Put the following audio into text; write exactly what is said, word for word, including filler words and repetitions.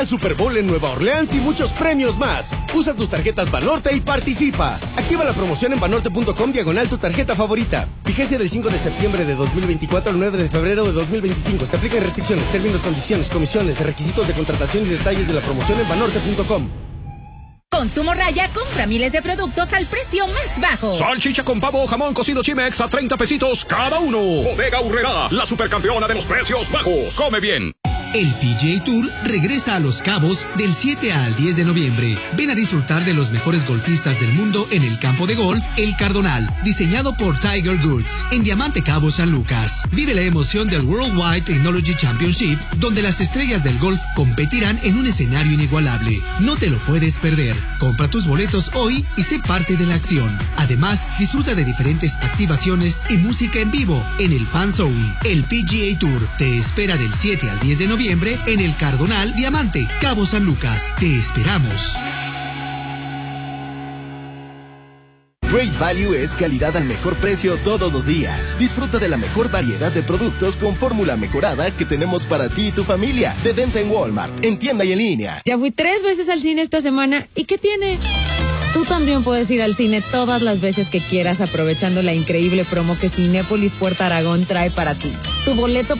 El Super Bowl en Nueva Orleans y muchos premios más. Usa tus tarjetas Banorte y participa. Activa la promoción en banorte punto com diagonal tu tarjeta favorita. Vigencia del cinco de septiembre de dos mil veinticuatro al nueve de febrero de dos mil veinticinco. Se aplican restricciones, términos, condiciones, comisiones, requisitos de contratación y detalles de la promoción en banorte punto com. Consumo Raya, compra miles de productos al precio más bajo. Salchicha con pavo o jamón cocido Chimex a treinta pesitos cada uno. Bodega Aurrerá, la supercampeona de los precios bajos. Come bien. El P G A Tour regresa a Los Cabos del siete al diez de noviembre. Ven a disfrutar de los mejores golfistas del mundo en el campo de golf El Cardonal, diseñado por Tiger Woods, en Diamante Cabo San Lucas. Vive la emoción del Worldwide Technology Championship, donde las estrellas del golf competirán en un escenario inigualable. No te lo puedes perder. Compra tus boletos hoy y sé parte de la acción. Además, disfruta de diferentes activaciones y música en vivo en el Fan Zone. El P G A Tour te espera del siete al diez de noviembre en el Cardonal Diamante, Cabo San Lucas. Te esperamos. Great Value es calidad al mejor precio todos los días. Disfruta de la mejor variedad de productos con fórmula mejorada que tenemos para ti y tu familia. De venta en Walmart, en tienda y en línea. Ya fui tres veces al cine esta semana. ¿Y qué tiene? Tú también puedes ir al cine todas las veces que quieras, aprovechando la increíble promo que Cinépolis Puerto Aragón trae para ti. Tu boleto